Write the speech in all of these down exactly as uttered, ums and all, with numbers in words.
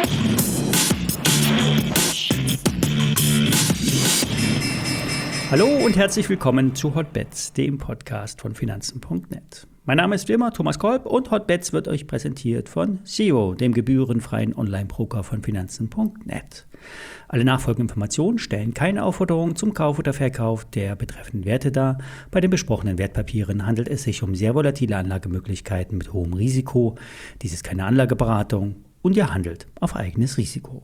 Hallo und herzlich willkommen zu Hotbets, dem Podcast von Finanzen punkt net. Mein Name ist wie immer Thomas Kolb und Hotbets wird euch präsentiert von Zero, dem gebührenfreien Online-Broker von Finanzen punkt net. Alle nachfolgenden Informationen stellen keine Aufforderung zum Kauf oder Verkauf der betreffenden Werte dar. Bei den besprochenen Wertpapieren handelt es sich um sehr volatile Anlagemöglichkeiten mit hohem Risiko. Dies ist keine Anlageberatung und ihr handelt auf eigenes Risiko.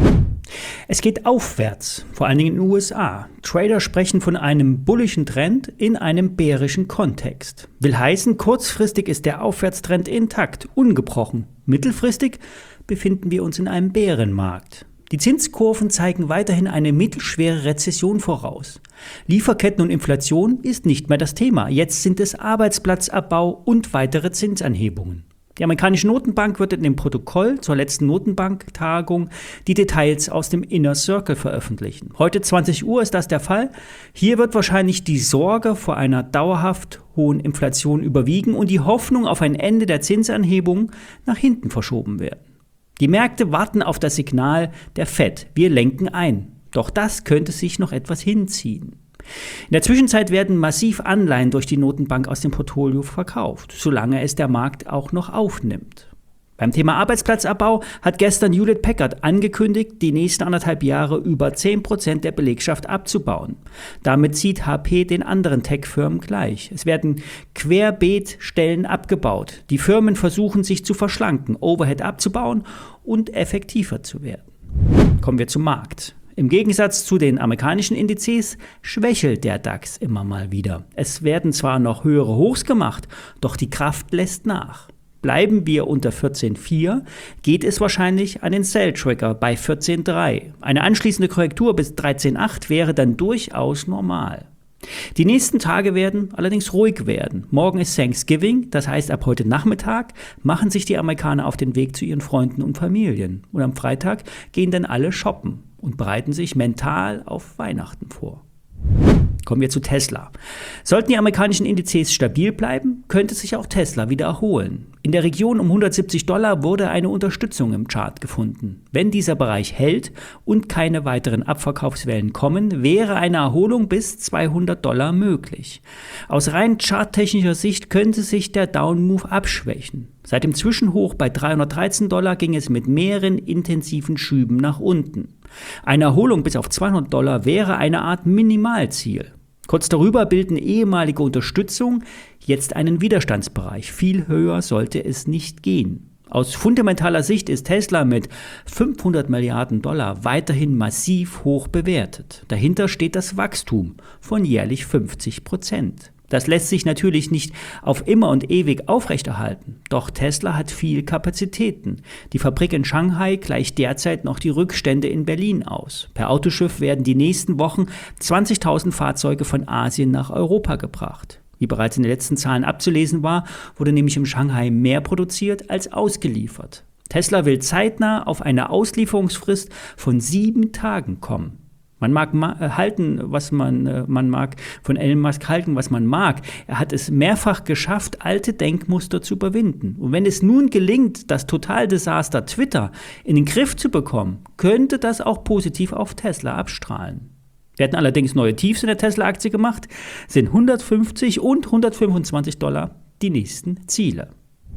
Es geht aufwärts, vor allen Dingen in den U S A. Trader sprechen von einem bullischen Trend in einem bärischen Kontext. Will heißen, kurzfristig ist der Aufwärtstrend intakt, ungebrochen. Mittelfristig befinden wir uns in einem Bärenmarkt. Die Zinskurven zeigen weiterhin eine mittelschwere Rezession voraus. Lieferketten und Inflation ist nicht mehr das Thema. Jetzt sind es Arbeitsplatzabbau und weitere Zinsanhebungen. Die amerikanische Notenbank wird in dem Protokoll zur letzten Notenbanktagung die Details aus dem Inner Circle veröffentlichen. Heute zwanzig Uhr ist das der Fall. Hier wird wahrscheinlich die Sorge vor einer dauerhaft hohen Inflation überwiegen und die Hoffnung auf ein Ende der Zinsanhebung nach hinten verschoben werden. Die Märkte warten auf das Signal der Fed. Wir lenken ein. Doch das könnte sich noch etwas hinziehen. In der Zwischenzeit werden massiv Anleihen durch die Notenbank aus dem Portfolio verkauft, solange es der Markt auch noch aufnimmt. Beim Thema Arbeitsplatzabbau hat gestern Hewlett Packard angekündigt, die nächsten anderthalb Jahre über zehn Prozent der Belegschaft abzubauen. Damit zieht H P den anderen Tech-Firmen gleich. Es werden querbeet Stellen abgebaut. Die Firmen versuchen sich zu verschlanken, Overhead abzubauen und effektiver zu werden. Kommen wir zum Markt. Im Gegensatz zu den amerikanischen Indizes schwächelt der DAX immer mal wieder. Es werden zwar noch höhere Hochs gemacht, doch die Kraft lässt nach. Bleiben wir unter vierzehn Komma vier, geht es wahrscheinlich an den Sell-Tracker bei vierzehn Komma drei. Eine anschließende Korrektur bis dreizehn Komma acht wäre dann durchaus normal. Die nächsten Tage werden allerdings ruhig werden. Morgen ist Thanksgiving, das heißt ab heute Nachmittag machen sich die Amerikaner auf den Weg zu ihren Freunden und Familien. Und am Freitag gehen dann alle shoppen und bereiten sich mental auf Weihnachten vor. Kommen wir zu Tesla. Sollten die amerikanischen Indizes stabil bleiben, könnte sich auch Tesla wieder erholen. In der Region um hundertsiebzig Dollar wurde eine Unterstützung im Chart gefunden. Wenn dieser Bereich hält und keine weiteren Abverkaufswellen kommen, wäre eine Erholung bis zweihundert Dollar möglich. Aus rein charttechnischer Sicht könnte sich der Down-Move abschwächen. Seit dem Zwischenhoch bei dreihundertdreizehn Dollar ging es mit mehreren intensiven Schüben nach unten. Eine Erholung bis auf zweihundert Dollar wäre eine Art Minimalziel. Kurz darüber bilden ehemalige Unterstützung jetzt einen Widerstandsbereich. Viel höher sollte es nicht gehen. Aus fundamentaler Sicht ist Tesla mit fünfhundert Milliarden Dollar weiterhin massiv hoch bewertet. Dahinter steht das Wachstum von jährlich fünfzig Prozent. Das lässt sich natürlich nicht auf immer und ewig aufrechterhalten. Doch Tesla hat viel Kapazitäten. Die Fabrik in Shanghai gleicht derzeit noch die Rückstände in Berlin aus. Per Autoschiff werden die nächsten Wochen zwanzigtausend Fahrzeuge von Asien nach Europa gebracht. Wie bereits in den letzten Zahlen abzulesen war, wurde nämlich in Shanghai mehr produziert als ausgeliefert. Tesla will zeitnah auf eine Auslieferungsfrist von sieben Tagen kommen. Man mag ma- halten, was man, äh, man mag, von Elon Musk halten, was man mag. Er hat es mehrfach geschafft, alte Denkmuster zu überwinden. Und wenn es nun gelingt, das Totaldesaster Twitter in den Griff zu bekommen, könnte das auch positiv auf Tesla abstrahlen. Wir hatten allerdings neue Tiefs in der Tesla-Aktie gemacht, sind hundertfünfzig und hundertfünfundzwanzig Dollar die nächsten Ziele.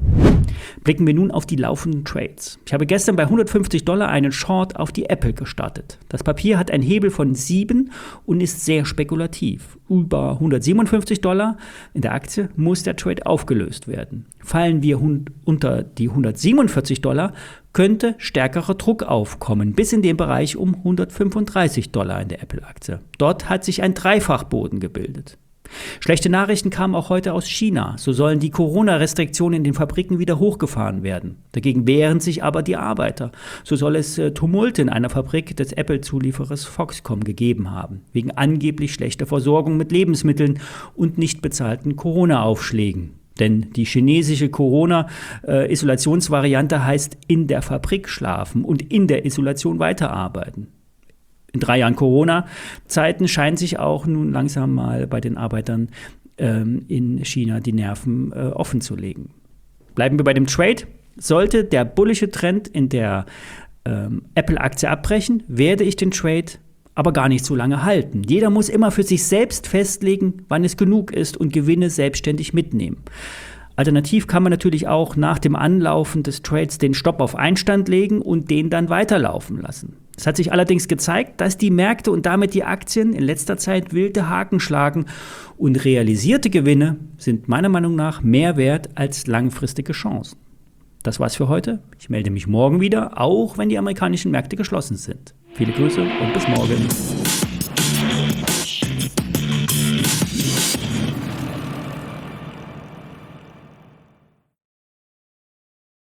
Blicken wir nun auf die laufenden Trades. Ich habe gestern bei hundertfünfzig Dollar einen Short auf die Apple gestartet. Das Papier hat einen Hebel von sieben und ist sehr spekulativ. Über hundertsiebenundfünfzig Dollar in der Aktie muss der Trade aufgelöst werden. Fallen wir hund- unter die hundertsiebenundvierzig Dollar, könnte stärkerer Druck aufkommen, bis in den Bereich um hundertfünfunddreißig Dollar in der Apple-Aktie. Dort hat sich ein Dreifachboden gebildet. Schlechte Nachrichten kamen auch heute aus China. So sollen die Corona-Restriktionen in den Fabriken wieder hochgefahren werden. Dagegen wehren sich aber die Arbeiter. So soll es äh, Tumulte in einer Fabrik des Apple-Zulieferers Foxconn gegeben haben, wegen angeblich schlechter Versorgung mit Lebensmitteln und nicht bezahlten Corona-Aufschlägen. Denn die chinesische Corona-Isolationsvariante heißt in der Fabrik schlafen und in der Isolation weiterarbeiten. In drei Jahren Corona-Zeiten scheinen sich auch nun langsam mal bei den Arbeitern ähm, in China die Nerven äh, offen zu legen. Bleiben wir bei dem Trade. Sollte der bullische Trend in der ähm, Apple-Aktie abbrechen, werde ich den Trade aber gar nicht so lange halten. Jeder muss immer für sich selbst festlegen, wann es genug ist und Gewinne selbstständig mitnehmen. Alternativ kann man natürlich auch nach dem Anlaufen des Trades den Stopp auf Einstand legen und den dann weiterlaufen lassen. Es hat sich allerdings gezeigt, dass die Märkte und damit die Aktien in letzter Zeit wilde Haken schlagen und realisierte Gewinne sind meiner Meinung nach mehr wert als langfristige Chancen. Das war's für heute. Ich melde mich morgen wieder, auch wenn die amerikanischen Märkte geschlossen sind. Viele Grüße und bis morgen.